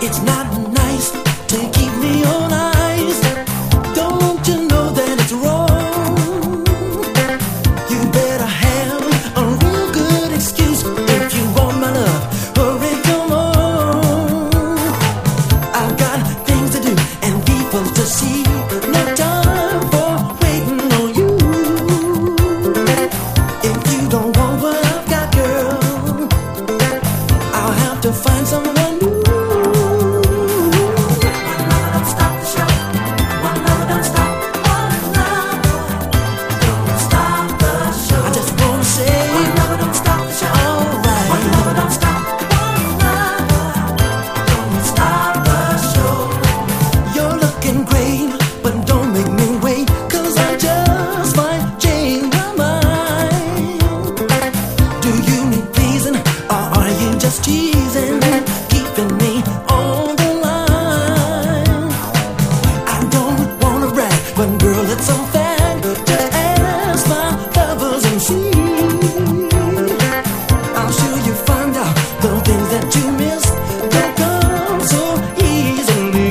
It's not nice to keep me on ice. Don't you know that it's wrong? You better have a real good excuse if you want my love. Hurry, come on. I've got things to do and people to see. No time for waiting on you. If you don't want what I've got, girl, I'll have to find someone new. Teasing, keeping me on the line. I don't wanna brag, but girl, it's a fact. Just ask my lovers and see. I'm sure you find out the things that you miss don't come so easily.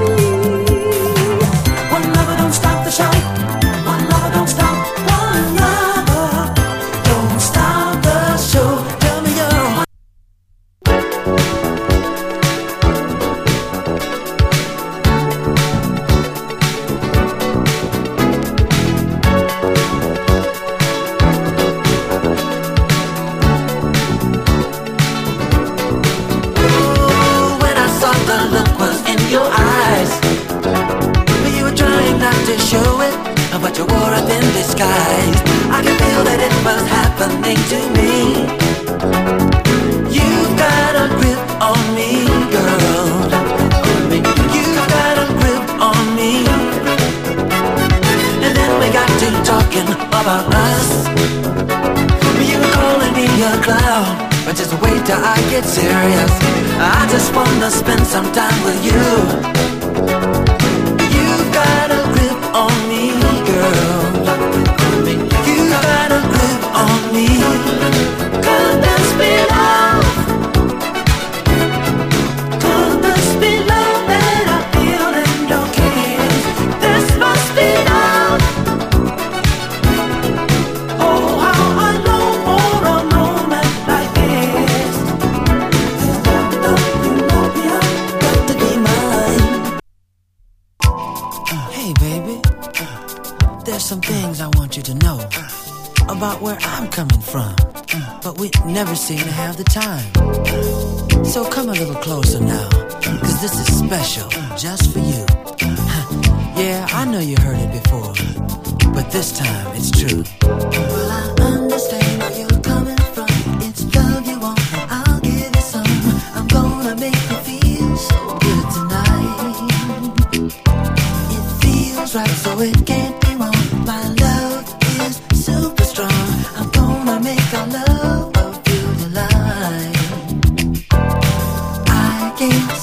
One lover don't stop the show. One lover don't stop. One lover don't stop the show. Tell me you're show it, but you wore up in disguise. I can feel that it was happening to me. You've got a grip on me, girl. You've got a grip on me. And then we got to talking about us. You were calling me a clown, but just wait till I get serious. I just wanna spend some time with you. You've got a grip on me, girl. You got a grip on me. Could this be love? Could this be love that I feel in your kiss? This must be love. Oh, how I long for a moment like this. You got to be mine. Hey, baby. There's some things I want you to know about where I'm coming from, but we never seem to have the time. So come a little closer now, 'cause this is special just for you. Yeah, I know you heard it before, but this time it's true. Well, I understand where you're coming from. It's love you want, I'll give you some. I'm gonna make you feel so good tonight. It feels right, so it can't be wrong. My love is super strong. I'm gonna make our love feel the line. I can't